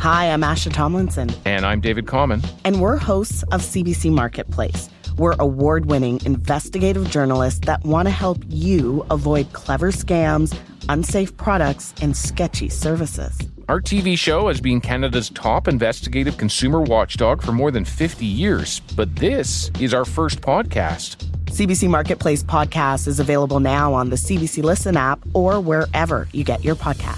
Hi, I'm Asha Tomlinson. And I'm David Common. And we're hosts of CBC Marketplace. We're award-winning investigative journalists that want to help you avoid clever scams, unsafe products, and sketchy services. Our TV show has been Canada's top investigative consumer watchdog for more than 50 years, but this is our first podcast. CBC Marketplace podcast is available now on the CBC Listen app or wherever you get your podcasts.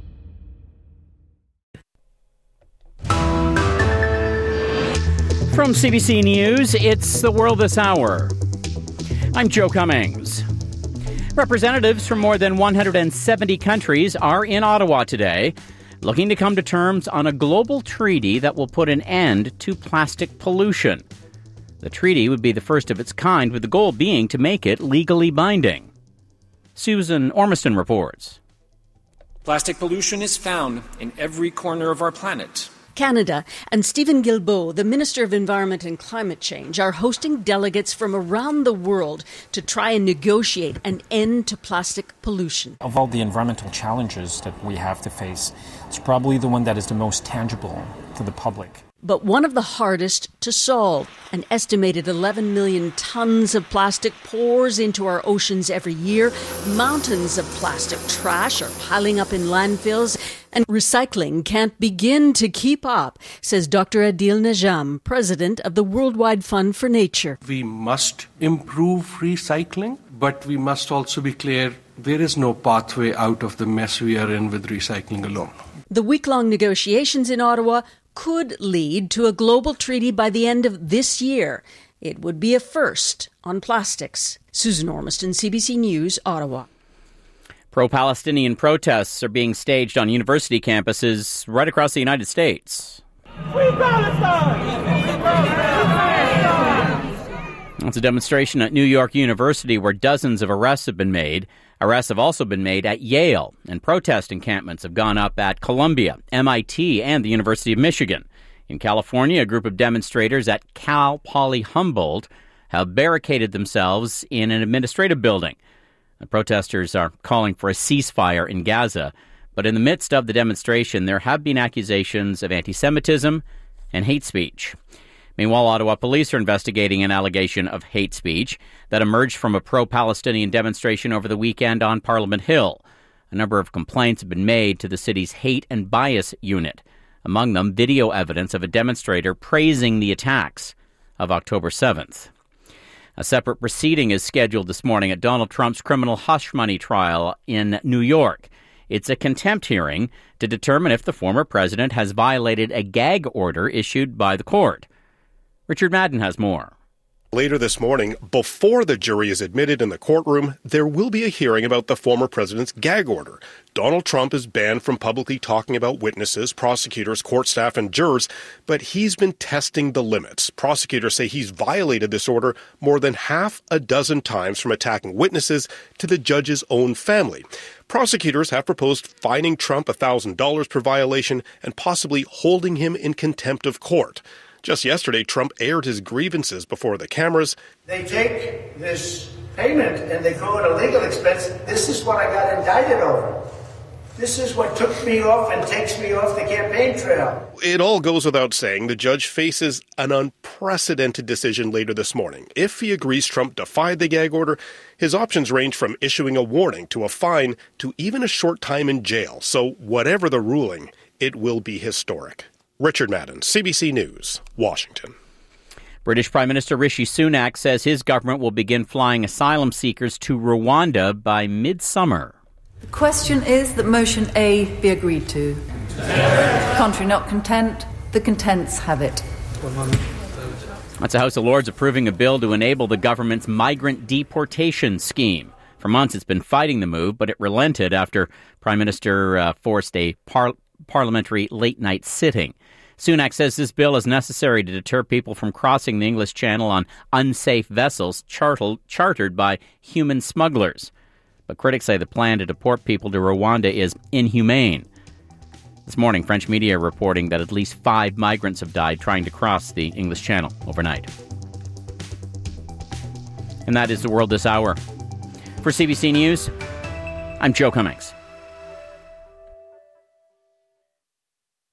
From CBC News, it's The World This Hour. I'm Joe Cummings. Representatives from more than 170 countries are in Ottawa today, looking to come to terms on a global treaty that will put an end to plastic pollution. The treaty would be the first of its kind, with the goal being to make it legally binding. Susan Ormiston reports. Plastic pollution is found in every corner of our planet. Canada and Stephen Guilbeault, the Minister of Environment and Climate Change, are hosting delegates from around the world to try and negotiate an end to plastic pollution. Of all the environmental challenges that we have to face, it's probably the one that is the most tangible to the public. But one of the hardest to solve. An estimated 11 million tons of plastic pours into our oceans every year. Mountains of plastic trash are piling up in landfills, and recycling can't begin to keep up, says Dr. Adil Najam, president of the Worldwide Fund for Nature. We must improve recycling, but we must also be clear there is no pathway out of the mess we are in with recycling alone. The week-long negotiations in Ottawa could lead to a global treaty by the end of this year. It would be a first on plastics. Susan Ormiston, CBC News, Ottawa. Pro-Palestinian protests are being staged on university campuses right across the United States. Free Palestine! Free Palestine! It's a demonstration at New York University where dozens of arrests have been made. Arrests have also been made at Yale, and protest encampments have gone up at Columbia, MIT, and the University of Michigan. In California, a group of demonstrators at Cal Poly Humboldt have barricaded themselves in an administrative building. The protesters are calling for a ceasefire in Gaza, but in the midst of the demonstration, there have been accusations of anti-Semitism and hate speech. Meanwhile, Ottawa police are investigating an allegation of hate speech that emerged from a pro-Palestinian demonstration over the weekend on Parliament Hill. A number of complaints have been made to the city's hate and bias unit, among them video evidence of a demonstrator praising the attacks of October 7th. A separate proceeding is scheduled this morning at Donald Trump's criminal hush money trial in New York. It's a contempt hearing to determine if the former president has violated a gag order issued by the court. Richard Madden has more. Later this morning, before the jury is admitted in the courtroom, there will be a hearing about the former president's gag order. Donald Trump is banned from publicly talking about witnesses, prosecutors, court staff, and jurors, but he's been testing the limits. Prosecutors say he's violated this order more than half a dozen times, from attacking witnesses to the judge's own family. Prosecutors have proposed fining Trump $1,000 per violation and possibly holding him in contempt of court. Just yesterday, Trump aired his grievances before the cameras. They take this payment and they call it a legal expense. This is what I got indicted over. This is what took me off and takes me off the campaign trail. It all goes without saying the judge faces an unprecedented decision later this morning. If he agrees Trump defied the gag order, his options range from issuing a warning to a fine to even a short time in jail. So whatever the ruling, it will be historic. Richard Madden, CBC News, Washington. British Prime Minister Rishi Sunak says his government will begin flying asylum seekers to Rwanda by midsummer. The question is that motion A be agreed to. Contrary not content, the contents have it. That's the House of Lords approving a bill to enable the government's migrant deportation scheme. For months it's been fighting the move, but it relented after Prime Minister forced a parliamentary late-night sitting. Sunak says this bill is necessary to deter people from crossing the English Channel on unsafe vessels chartered by human smugglers. But critics say the plan to deport people to Rwanda is inhumane. This morning, French media are reporting that at least 5 migrants have died trying to cross the English Channel overnight. And that is The World This Hour. For CBC News, I'm Joe Cummings.